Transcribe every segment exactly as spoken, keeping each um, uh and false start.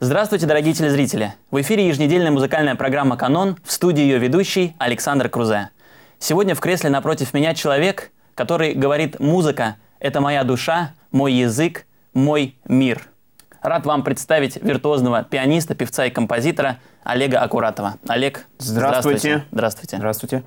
Здравствуйте, дорогие телезрители! В эфире еженедельная музыкальная программа «Канон», в студии ее ведущий Александр Крузе. Сегодня в кресле напротив меня человек, который говорит: «Музыка – это моя душа, мой язык, мой мир». Рад вам представить виртуозного пианиста, певца и композитора Олега Акуратова. Олег, здравствуйте. Здравствуйте. Здравствуйте.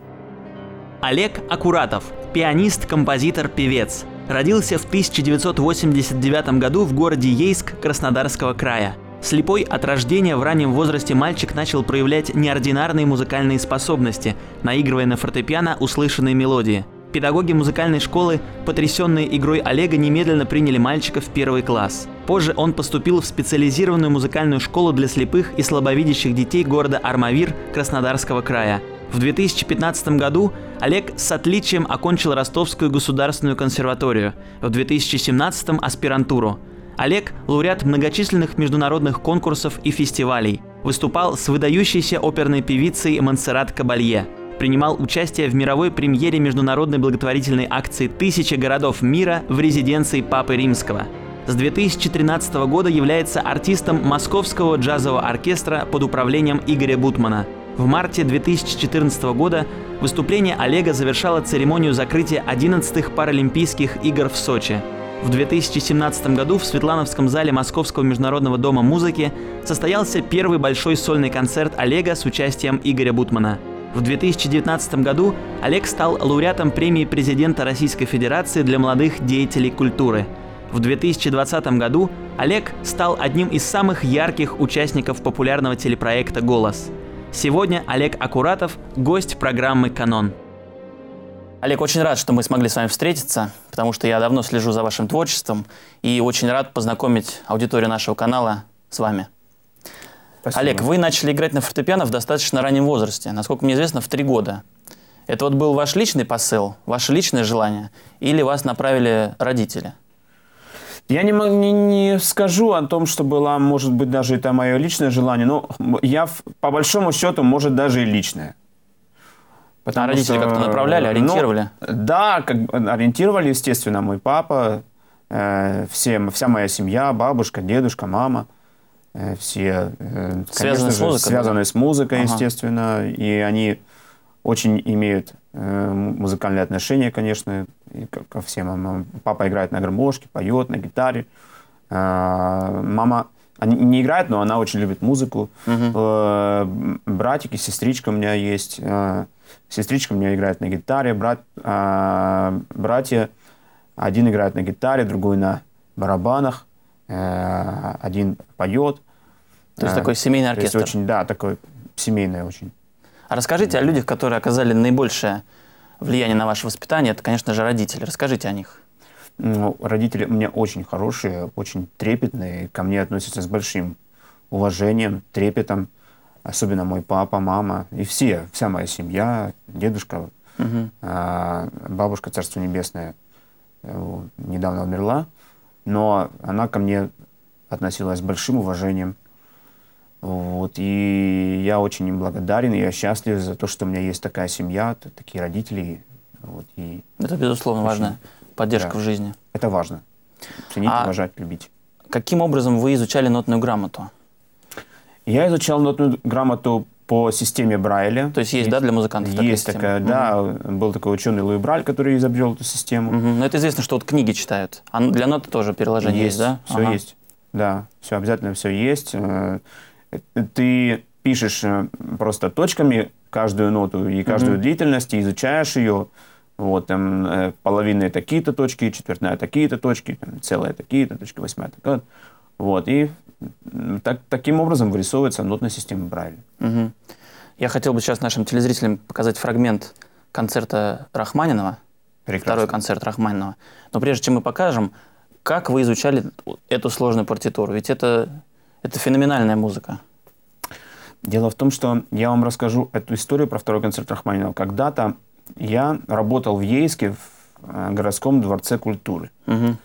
Олег Акуратов – пианист, композитор, певец. Родился в тысяча девятьсот восемьдесят девятом году в городе Ейск Краснодарского края. Слепой от рождения в раннем возрасте мальчик начал проявлять неординарные музыкальные способности, наигрывая на фортепиано услышанные мелодии. Педагоги музыкальной школы, потрясенные игрой Олега, немедленно приняли мальчика в первый класс. Позже он поступил в специализированную музыкальную школу для слепых и слабовидящих детей города Армавир Краснодарского края. В две тысячи пятнадцатом году Олег с отличием окончил Ростовскую государственную консерваторию, в две тысячи семнадцатом – аспирантуру. Олег – лауреат многочисленных международных конкурсов и фестивалей. Выступал с выдающейся оперной певицей Монсеррат Кабалье. Принимал участие в мировой премьере международной благотворительной акции «Тысяча городов мира» в резиденции Папы Римского. С две тысячи тринадцатого года является артистом Московского джазового оркестра под управлением Игоря Бутмана. В марте две тысячи четырнадцатого года выступление Олега завершало церемонию закрытия одиннадцатых Паралимпийских игр в Сочи. В две тысячи семнадцатом году в Светлановском зале Московского международного дома музыки состоялся первый большой сольный концерт Олега с участием Игоря Бутмана. В две тысячи девятнадцатом году Олег стал лауреатом премии президента Российской Федерации для молодых деятелей культуры. В две тысячи двадцатом году Олег стал одним из самых ярких участников популярного телепроекта «Голос». Сегодня Олег Акуратов – гость программы «Канон». Олег, очень рад, что мы смогли с вами встретиться, потому что я давно слежу за вашим творчеством и очень рад познакомить аудиторию нашего канала с вами. Спасибо. Олег, вы начали играть на фортепиано в достаточно раннем возрасте, насколько мне известно, в три года. Это вот был ваш личный посыл, ваше личное желание, или вас направили родители? Я не, не, не скажу о том, что было, может быть, даже это мое личное желание, но я, по большому счету, может, даже и личное. Потому а родители как-то направляли, ориентировали? Ну, да, как, ориентировали, естественно, мой папа, э, все, вся моя семья, бабушка, дедушка, мама, э, все, э, связанные с музыкой, связанные да? с музыкой, ага. естественно, и они очень имеют э, музыкальные отношения, конечно, ко всем. Папа играет на гармошке, поет на гитаре, э, мама не играет, но она очень любит музыку. Uh-huh. э, братик и сестричка у меня есть. Э, сестричка у меня играет на гитаре, брат, э, братья, один играет на гитаре, другой на барабанах, э, один поет. То есть э, такой семейный оркестр. То есть очень, да, такой семейный очень. А расскажите о людях, которые оказали наибольшее влияние на ваше воспитание. Это, конечно же, родители. Расскажите о них. Ну, родители у меня очень хорошие, очень трепетные, ко мне относятся с большим уважением, трепетом. Особенно мой папа, мама и все, вся моя семья, дедушка, угу. э, бабушка, царство небесное, э, недавно умерла, но она ко мне относилась с большим уважением. Вот, и я очень им благодарен, и я счастлив за то, что у меня есть такая семья, такие родители. Вот, и это, безусловно, очень важная поддержка да, в жизни. Это важно. Ценить, а уважать, любить. Каким образом вы изучали нотную грамоту? Я изучал нотную грамоту по системе Брайля. То есть есть, есть да, для музыкантов такая Есть система? такая, угу. да. Был такой ученый Луи Брайль, который изобрел эту систему. Угу. Но это известно, что вот книги читают. А для ноты тоже переложение есть, есть да? Все ага. есть. Да, все, обязательно все есть. Ты пишешь просто точками каждую ноту и каждую угу. длительность, и изучаешь ее. Вот, там, половинные такие-то точки, четвертная такие-то точки, там, целые такие-то точки, восьмая такая. Вот, и так, таким образом вырисовывается нотная система Брайля. Угу. Я хотел бы сейчас нашим телезрителям показать фрагмент концерта Рахманинова. Прекрасно. Второй концерт Рахманинова. Но прежде чем мы покажем, как вы изучали эту сложную партитуру? Ведь это, это феноменальная музыка. Дело в том, что я вам расскажу эту историю про второй концерт Рахманинова. Когда-то я работал в Ейске в городском дворце культуры. Угу.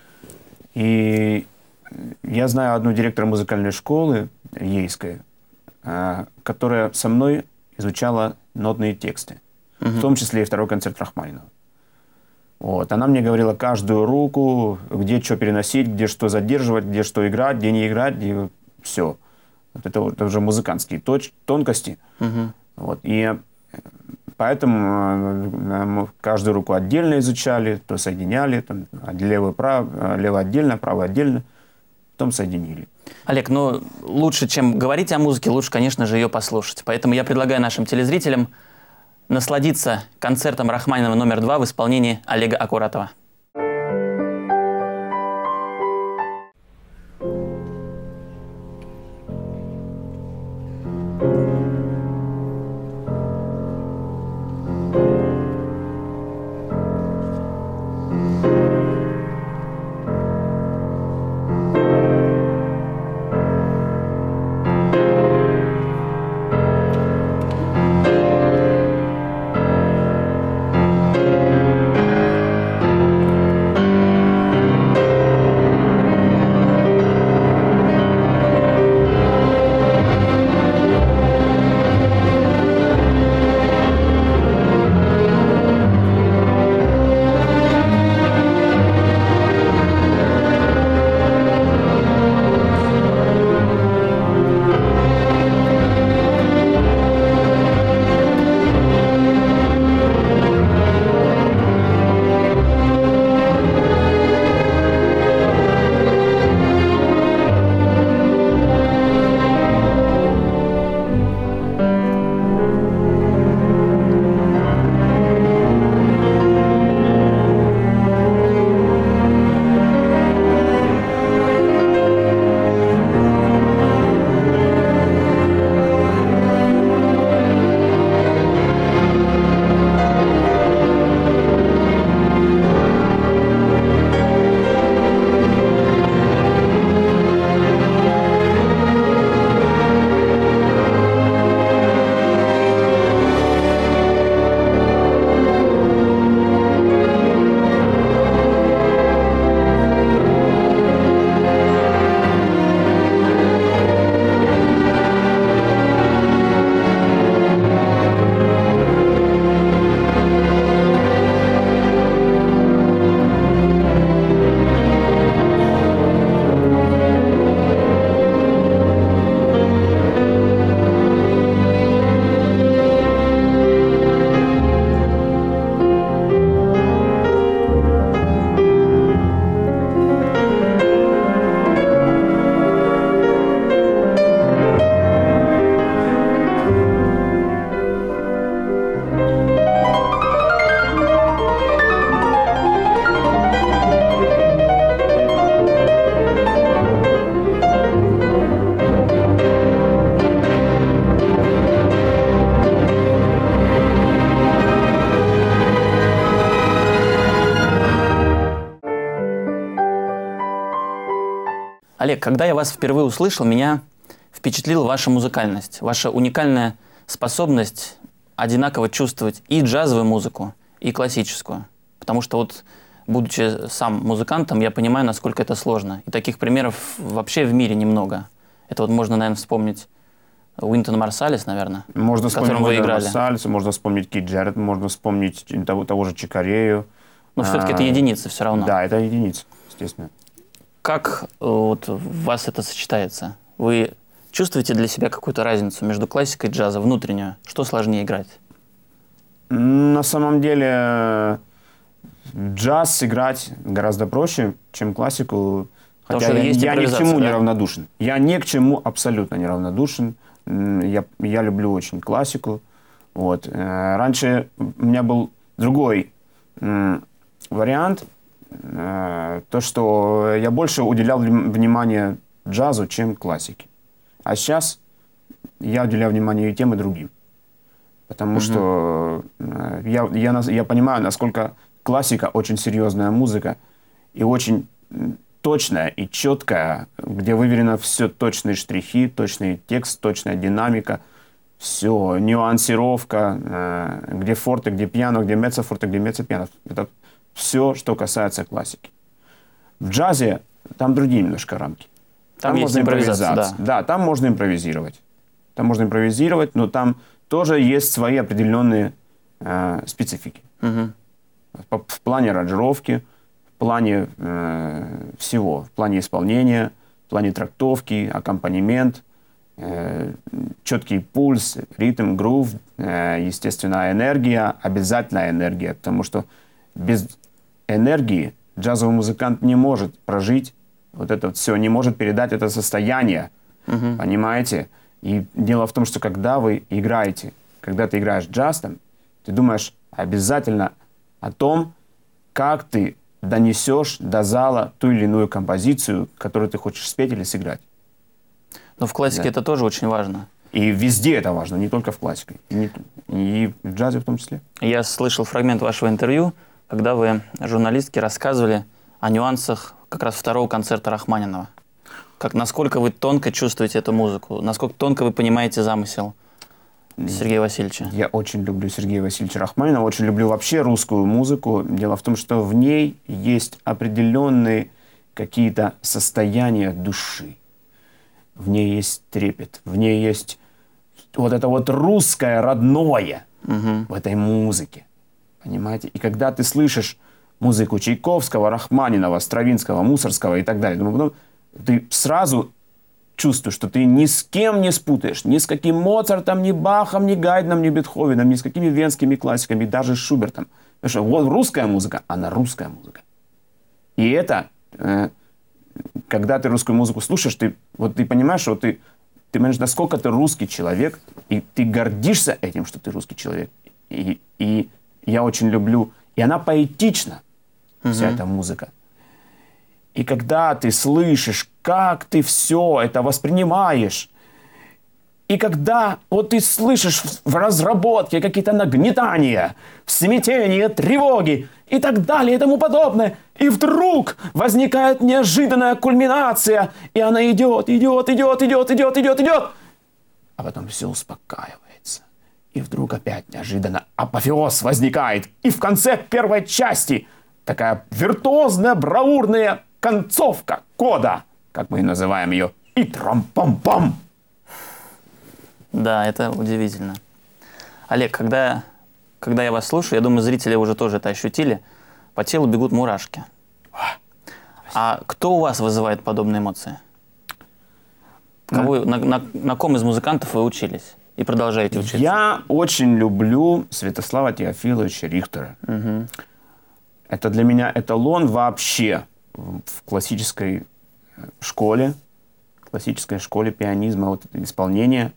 И я знаю одну директора музыкальной школы Ейской, которая со мной изучала нотные тексты, угу. в том числе и второй концерт Рахманинова. Вот. Она мне говорила каждую руку, где что переносить, где что задерживать, где что играть, где не играть, где все. Вот это, вот, это уже музыкантские точ, тонкости. Угу. Вот. И поэтому мы каждую руку отдельно изучали, то соединяли, там, левый, прав, левый отдельно, правый отдельно, потом соединили. Олег, ну лучше, чем говорить о музыке, лучше, конечно же, ее послушать. Поэтому я предлагаю нашим телезрителям насладиться концертом Рахманинова номер два в исполнении Олега Акуратова. Олег, когда я вас впервые услышал, меня впечатлила ваша музыкальность, ваша уникальная способность одинаково чувствовать и джазовую музыку, и классическую. Потому что вот, будучи сам музыкантом, я понимаю, насколько это сложно. И таких примеров вообще в мире немного. Это вот можно, наверное, вспомнить Уинтон Марсалис, наверное, можно с которым вы играли. Марсалиса, можно вспомнить Кит Джаред, можно вспомнить того, того же Чикарею. Но все-таки это единицы все равно. Да, это единица, естественно. Как вот у вас это сочетается? Вы чувствуете для себя какую-то разницу между классикой и джазом, внутреннюю? Что сложнее играть? На самом деле джаз играть гораздо проще, чем классику. Потому Хотя что я, есть я ни к чему да? не равнодушен. Я ни к чему абсолютно не равнодушен. Я, я люблю очень классику. Вот. Раньше у меня был другой вариант. То, что я больше уделял внимание джазу, чем классике. А сейчас я уделяю внимание и тем, и другим. Потому угу. что я, я, я понимаю, насколько классика очень серьезная музыка и очень точная и четкая, где выверено все, точные штрихи, точный текст, точная динамика, все, нюансировка, где форте, где пиано, где меццо-форте, где меццо-пиано. Это все, что касается классики. В джазе там другие немножко рамки. Там, там есть можно импровизация, да. Да, там можно импровизировать. Там можно импровизировать, но там тоже есть свои определенные э, специфики. Угу. В плане аранжировки, в плане э, всего. В плане исполнения, в плане трактовки, аккомпанемент. э, четкий пульс, ритм, грув, э, естественно, энергия, обязательная энергия, потому что без энергии джазовый музыкант не может прожить вот это вот все, не может передать это состояние, uh-huh. понимаете? И дело в том, что когда вы играете, когда ты играешь джаз, там, ты думаешь обязательно о том, как ты донесешь до зала ту или иную композицию, которую ты хочешь спеть или сыграть. Но в классике да. это тоже очень важно. И везде это важно, не только в классике, и, и в джазе в том числе. Я слышал фрагмент вашего интервью, когда вы журналистке рассказывали о нюансах как раз второго концерта Рахманинова. Как, насколько вы тонко чувствуете эту музыку, насколько тонко вы понимаете замысел Сергея Васильевича. Я очень люблю Сергея Васильевича Рахманинова, очень люблю вообще русскую музыку. Дело в том, что в ней есть определенные какие-то состояния души. В ней есть трепет, в ней есть вот это вот русское родное угу. в этой музыке. Понимаете? И когда ты слышишь музыку Чайковского, Рахманинова, Стравинского, Мусорского и так далее, ты сразу чувствуешь, что ты ни с кем не спутаешь, ни с каким Моцартом, ни Бахом, ни Гайдном, ни Бетховеном, ни с какими венскими классиками, даже с Шубертом. Потому что вот русская музыка, она русская музыка. И это, э, когда ты русскую музыку слушаешь, ты, вот ты понимаешь, что ты, ты понимаешь, насколько ты русский человек, и ты гордишься этим, что ты русский человек. И, и я очень люблю, и она поэтична, угу. вся эта музыка. И когда ты слышишь, как ты все это воспринимаешь, и когда вот ты слышишь в разработке какие-то нагнетания, смятения, тревоги и так далее и тому подобное, и вдруг возникает неожиданная кульминация, и она идет, идет, идет, идет, идет, идет, идет, а потом все успокаивается. И вдруг опять неожиданно апофеоз возникает. И в конце первой части такая виртуозная, бравурная концовка кода, как мы называем ее, и трам-пам-пам. Да, это удивительно. Олег, когда, когда я вас слушаю, я думаю, зрители уже тоже это ощутили, по телу бегут мурашки. А кто у вас вызывает подобные эмоции? Кого, на, на, на ком из музыкантов вы учились и продолжаете учиться? Я очень люблю Святослава Теофиловича Рихтера. Угу. Это для меня эталон вообще в классической школе, классической школе пианизма, вот это исполнение.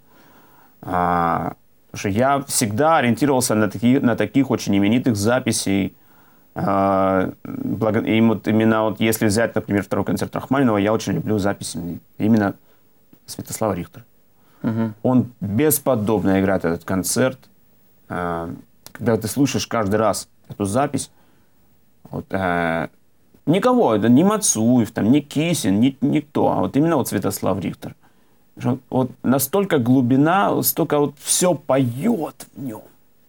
А, потому что я всегда ориентировался на, таки, на таких очень именитых записей. А, благо, и вот именно вот если взять, например, второй концерт Рахманинова, я очень люблю записи именно Святослава Рихтера. Угу. Он бесподобно играет этот концерт. А, когда ты слушаешь каждый раз эту запись, вот, а, никого, это не Мацуев, там, не Кисин, ни, никто, а вот именно вот Святослав Рихтер. Вот настолько глубина, столько вот все поет в нем.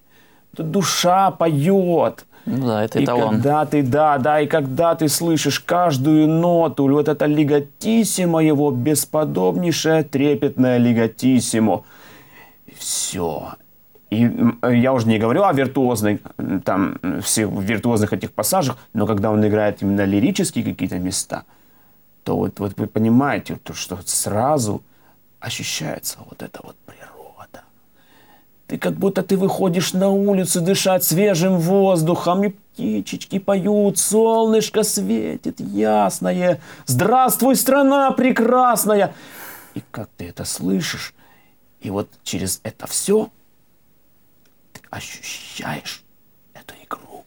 Душа поет. Ну да, это и эталон. Когда ты, да, да, и когда ты слышишь каждую ноту, вот это лигатиссимо его, бесподобнейшее трепетное лигатиссимо. Все. И я уже не говорю о виртуозных, там, всех виртуозных этих пассажах, но когда он играет именно лирические какие-то места, то вот, вот вы понимаете, то, что сразу ощущается вот эта вот природа. Ты как будто ты выходишь на улицу дышать свежим воздухом, и птичечки поют, солнышко светит ясное, здравствуй, страна прекрасная. И как ты это слышишь, и вот через это все ты ощущаешь эту игру.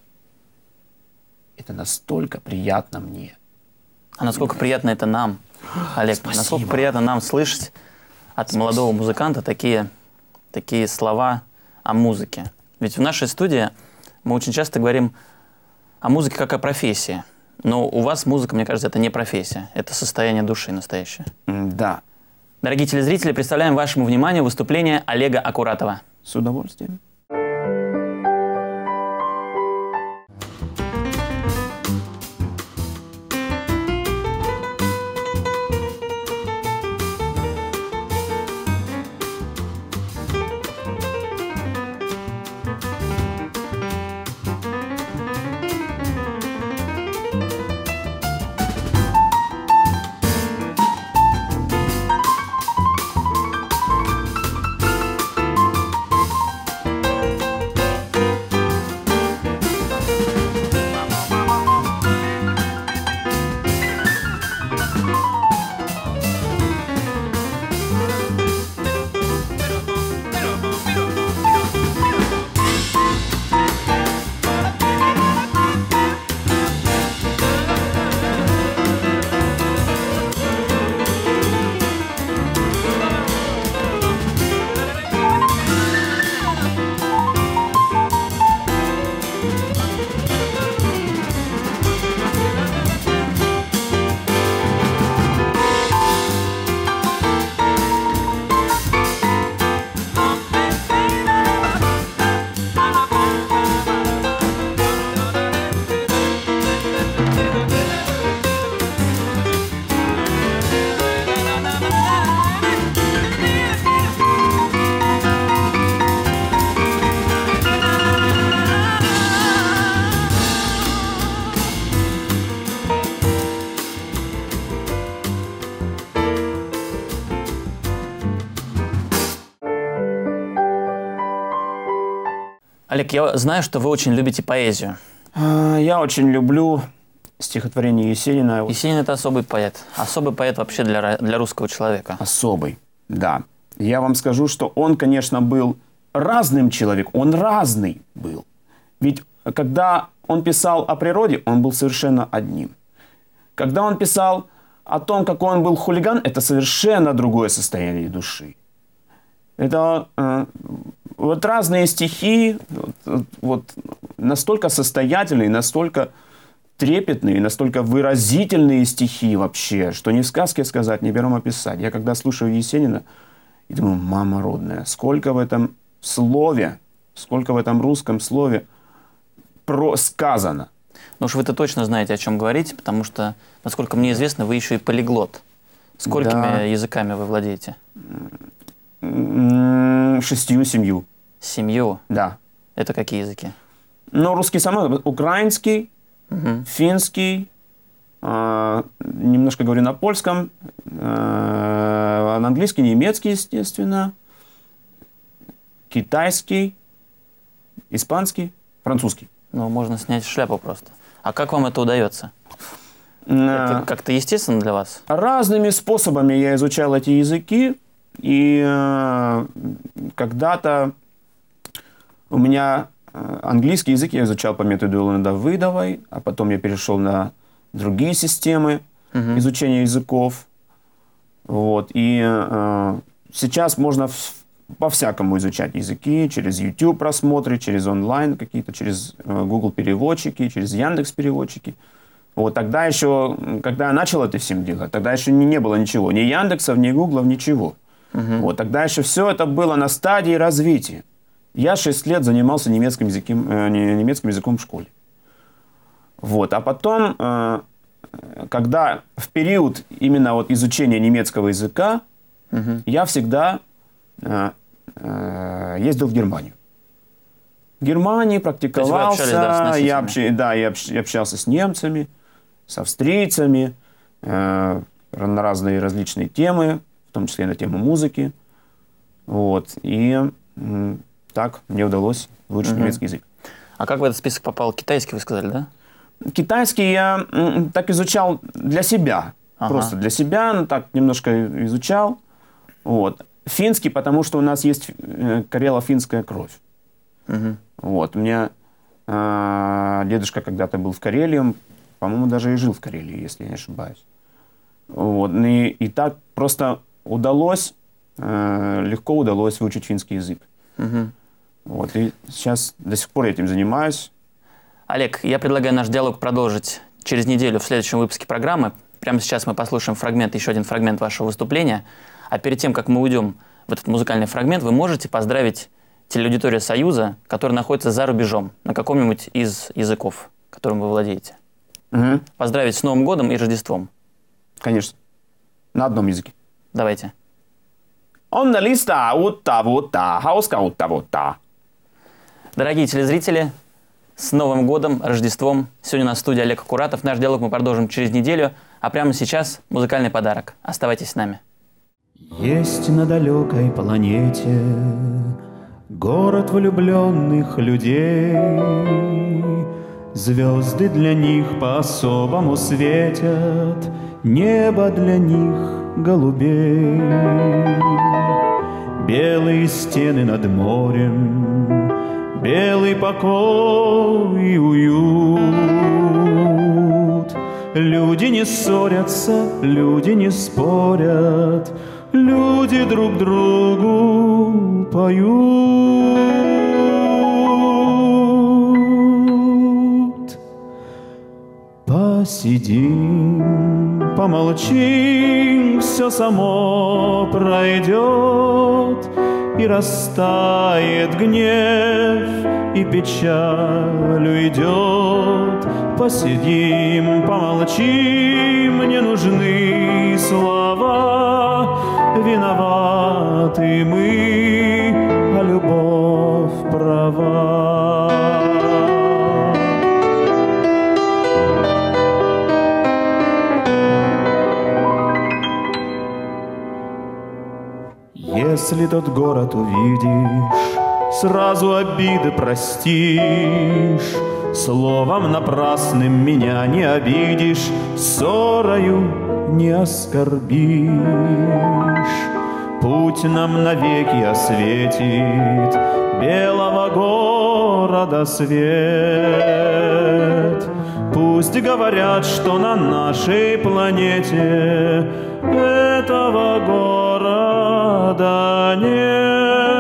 Это настолько приятно мне. А насколько приятно это нам, Олег? Спасибо. Насколько приятно нам слышать от Спасибо. молодого музыканта такие, такие слова о музыке. Ведь в нашей студии мы очень часто говорим о музыке как о профессии. Но у вас музыка, мне кажется, это не профессия. Это состояние души настоящее. Да. Дорогие телезрители, представляем вашему вниманию выступление Олега Акуратова. С удовольствием. Олег, я знаю, что вы очень любите поэзию. Я очень люблю стихотворение Есенина. Есенин – это особый поэт. Особый поэт вообще для, для русского человека. Особый, да. Я вам скажу, что он, конечно, был разным человеком. Он разный был. Ведь когда он писал о природе, он был совершенно одним. Когда он писал о том, какой он был хулиган, это совершенно другое состояние души. Это э, вот разные стихи, вот, вот настолько состоятельные, настолько трепетные, настолько выразительные стихи вообще, что ни в сказке сказать, ни пером описать. Я когда слушаю Есенина, и думаю, мама родная, сколько в этом слове, сколько в этом русском слове про сказано. Ну уж вы-то точно знаете, о чем говорите, потому что, насколько мне известно, вы еще и полиглот. Сколькими да. языками вы владеете? Шестью, семью. Семью? Да. Это какие языки? Ну, русский самый, украинский, угу. финский, э, немножко говорю на польском, э, на английский, немецкий, естественно, китайский, испанский, французский. Ну, можно снять шляпу просто. А как вам это удается? Это как-то естественно для вас? Разными способами я изучал эти языки. И э, когда-то у меня английский язык я изучал по методу Илоны Давыдовой, а потом я перешел на другие системы uh-huh. изучения языков. Вот. И э, сейчас можно в, по-всякому изучать языки, через YouTube просмотры, через онлайн какие-то, через э, Google переводчики, через Яндекс переводчики. Вот тогда еще, когда я начал это всем делать, тогда еще не, не было ничего, ни Яндексов, ни Гуглов, ничего. Uh-huh. Вот, тогда еще все это было на стадии развития. Я шесть лет занимался немецким языком, э, немецким языком в школе. Вот, а потом, э, когда в период именно вот изучения немецкого языка, uh-huh. я всегда э, э, ездил в Германию. В Германии практиковался, общались, да, я, общ, да, я общался с немцами, с австрийцами, э, на разные различные темы, в том числе и на тему музыки. Вот. И м, так мне удалось выучить угу. немецкий язык. А как в этот список попал китайский, вы сказали, да? Китайский я м, так изучал для себя. Ага. Просто для себя, ну, так немножко изучал. Вот. Финский, потому что у нас есть э, карело-финская кровь. Угу. Вот. У меня э, дедушка когда-то был в Карелии, по-моему, даже и жил в Карелии, если я не ошибаюсь. Вот. И, и так просто удалось, э, легко удалось выучить финский язык. Угу. Вот. И сейчас до сих пор этим занимаюсь. Олег, я предлагаю наш диалог продолжить через неделю в следующем выпуске программы. Прямо сейчас мы послушаем фрагмент, еще один фрагмент вашего выступления. А перед тем, как мы уйдем в этот музыкальный фрагмент, вы можете поздравить телеаудиторию Союза, которая находится за рубежом, на каком-нибудь из языков, которым вы владеете. Угу. Поздравить с Новым годом и Рождеством. Конечно. На одном языке. Давайте. Дорогие телезрители, с Новым годом, Рождеством. Сегодня на студии Олег Акуратов. Наш диалог мы продолжим через неделю. А прямо сейчас музыкальный подарок. Оставайтесь с нами. Есть на далекой планете город влюбленных людей. Звезды для них по-особому светят, небо для них голубей. Белые стены над морем, белый покой и уют. Люди не ссорятся, люди не спорят, люди друг другу поют. Посидим, помолчим, все само пройдет, и растает гнев, и печаль уйдет. Посидим, помолчим, не нужны слова. Виноваты мы, а любовь права. Если тот город увидишь, сразу обиды простишь. Словом напрасным меня не обидишь, ссорою не оскорбишь. Путь нам навеки осветит белого города свет. Пусть говорят, что на нашей планете этого города нет.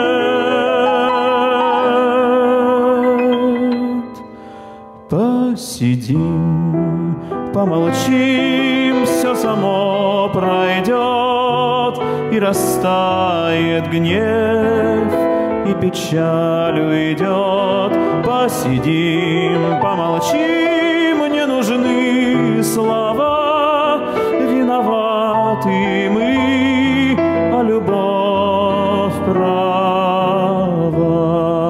Посидим, помолчим, все само пройдет, и растает гнев, и печаль уйдет. Посидим, помолчим, не нужны слова. Виноваты мы, а любовь права.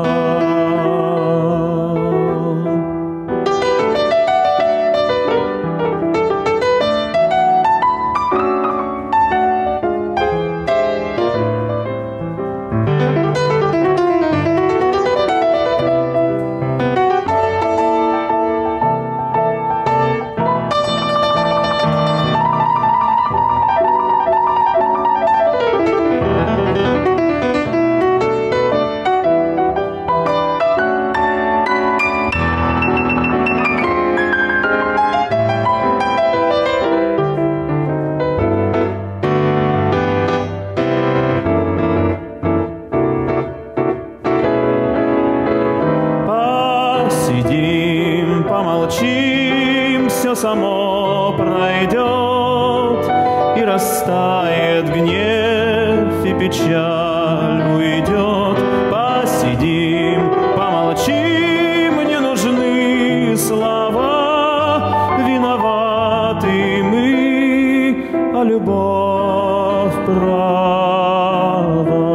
Посидим, помолчим, все само пройдет, и растает гнев, и печаль уйдет. Посидим, помолчим, не нужны слова. Виноваты мы, а любовь права.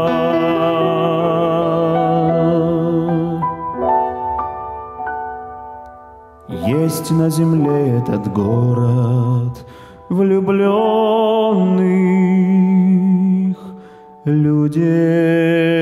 Есть на земле этот город влюбленных людей.